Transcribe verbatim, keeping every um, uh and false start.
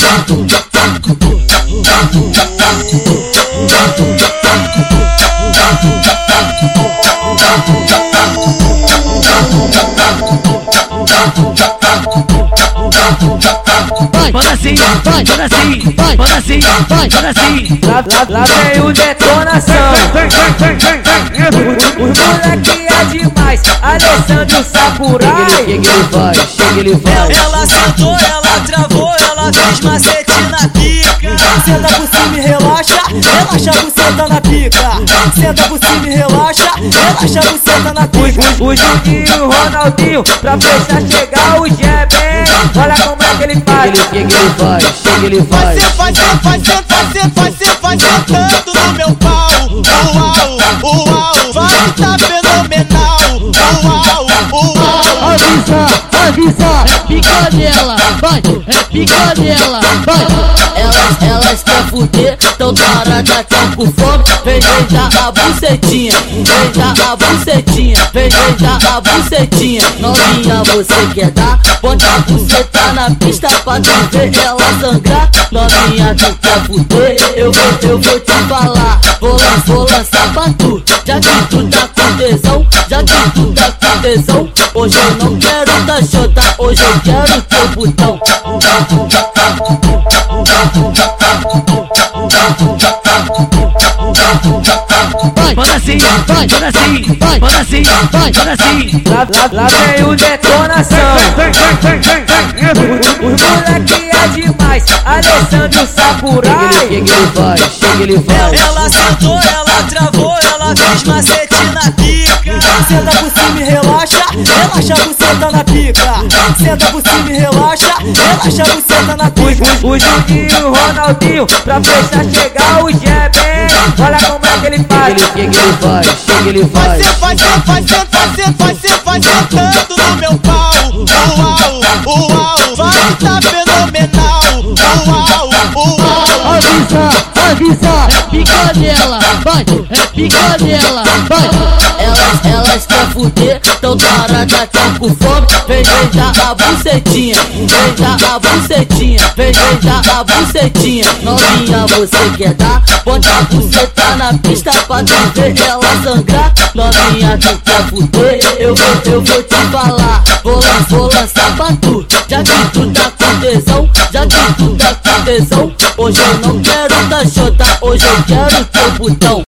Manda assim, vai, manda assim, vai, manda assim, vai, manda assim. Lá, lá, lá vem o detonação. Os moleque é demais, Alessandro Sapurai. Chega ele vai, chega ele vai. Ela sentou, ela travou, ela fez macete na pica. Senta por cima e relaxa, relaxa a buceta na pica. Senta por cima e relaxa, relaxa a buceta na pica. O, o Juninho e o Ronaldinho, pra fechar chegar o Gebem. Olha como é que ele faz. Chega ele vai, chega ele vai. Vai ser, vai ser, vai ser, vai ser, vai ser, vai sentando no meu pau. Uau, uau, vai tá fenomenal. Uau, uau. Avisa, avisa, é pica nela, vai, é pica nela, vai. Elas, elas quer fuder, tão tarada, tão com fome. Vem beijar a bucetinha, beija a bucetinha, vem beijar a bucetinha. Novinha, você quer dar? Bota a buceta na pista pra tu ver ela sangrar. Novinha, tu quer fuder? Eu vou, eu vou te falar. Vou, lan- vou lançar pra tu, já que tu tá com tesão, já que tu tá com tesão. Hoje eu não quero da xota, hoje eu quero teu botão. Vai, manda assim, vai, manda assim, vai, manda assim, vai, manda assim. Lá, lá, lá vem o detonação. Os moleque é demais, Alessandro Sapurai. Chega ele vai, chega ele vai. Ela sentou, ela travou, ela fez macete na pica. Senta por cima e relaxa, relaxa a buceta na pica. Senta por cima e relaxa, relaxa a buceta na pica. O, o Juninho e o Ronaldinho, pra fechar chegar o Gebem. Olha como é que ele faz. Chega ele vai, chega ele Vai vai. ser, vai ser, vai ser, vai ser, vai ser, vai sentando no meu pau. Uau, uau, vai tá fenomenal. Uau, uau. Avisa, avisa, é pica nela, vai, é pica nela, vai. Elas, elas quer fuder, tão tarada, tão com fome. Vem beijar a bucetinha, beija a bucetinha, vem beijar a bucetinha. Novinha, você quer dar? Bota a buceta na pista pra tu ver ela sangrar. Novinha, tu quer fuder? Eu vou, eu vou te falar. Vou, lan- vou lançar pra tu, já que tu tá com tesão, já que tu tá com tesão. Hoje eu não quero da xota, hoje eu quero teu botão.